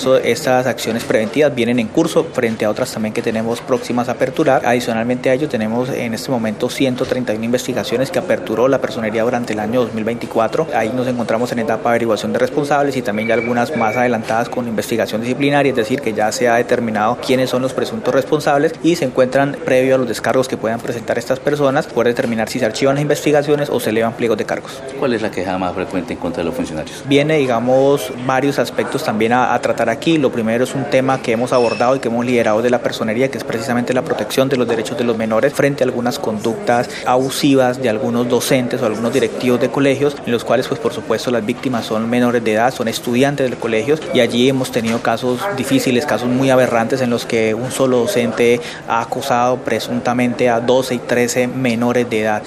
estas acciones preventivas vienen en curso frente a otras también que tenemos próximas a aperturar. Adicionalmente a ello tenemos en este momento 131 investigaciones que aperturó la Personería durante el año 2024. Ahí nos encontramos en etapa de averiguación de responsables y también ya algunas más adelantadas con investigación disciplinaria, es decir, que ya se ha determinado quiénes son los presuntos responsables y se encuentran previo a los descargos que puedan presentar estas personas por determinar si se archivan las investigaciones o se elevan pliegos de cargos. ¿Cuál es la queja más frecuente en contra de los funcionarios? Viene, digamos, varios aspectos también a tratar aquí. Lo primero es un tema que hemos abordado y que hemos liderado de la Personería, que es precisamente la protección de los derechos de los menores frente a algunas conductas abusivas de algunos docentes o algunos directivos de colegios, en los cuales, pues por supuesto, las víctimas son menores de edad, son estudiantes de colegios, y allí hemos tenido casos difíciles, casos muy aberrantes en los que un solo docente ha acosado presuntamente a 12 y 13 menores de edad.